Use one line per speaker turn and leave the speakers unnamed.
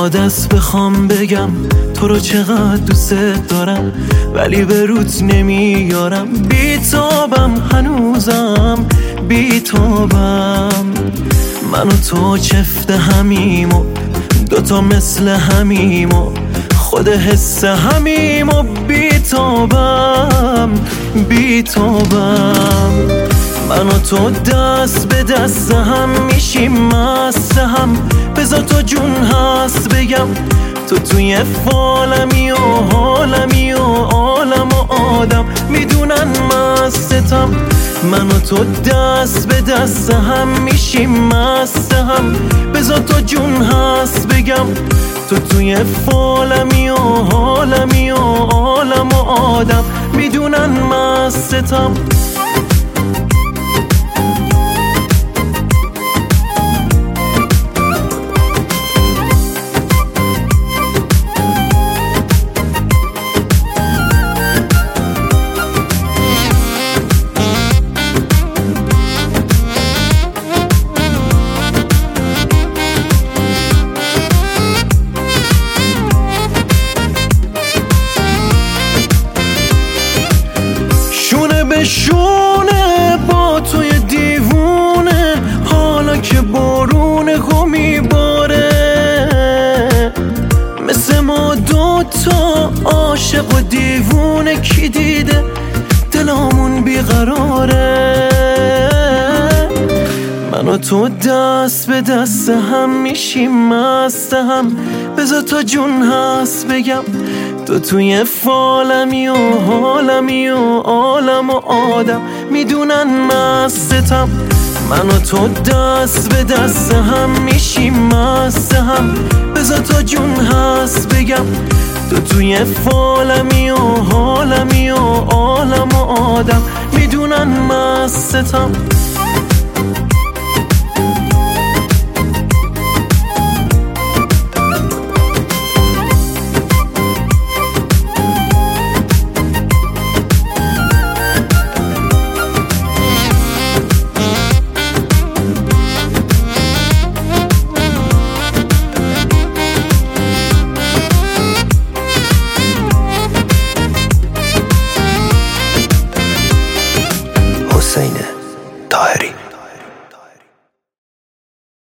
میاد از بخوام بگم تو رو چقدر دوست دارم، ولی به روت نمیارم. بیتابم هنوزم بیتابم، من و تو چفت همیم و دوتا مثل همیم و خود حس همیم و بیتابم من و تو دست به دست هم میشیم مست هم. بذار تو جون هست بگم تو توی فالمی و حالمی و عالم و آدم میدونن مستم. من و تو دست به دست هم میشیم مست هم. بذار تو جون هست بگم تو توی فالمی و حالمی و عالم و آدم میدونن مستم. شونه با توی دیوونه، حالا که بارون گو میباره، مثل ما دوتا عاشق و دیوونه. کی دیده دلامون بیقراره؟ من و تو دست به دست هم میشیم مست هم. بذار تا جون هست بگم تو توی فالمی و حالمی و عالم و آدم میدونن مستم. من و تو دست به دست هم میشیم مست هم. بذار تا جون هست بگم تو توی فالمی و حالمی و عالم و آدم میدونن مستم.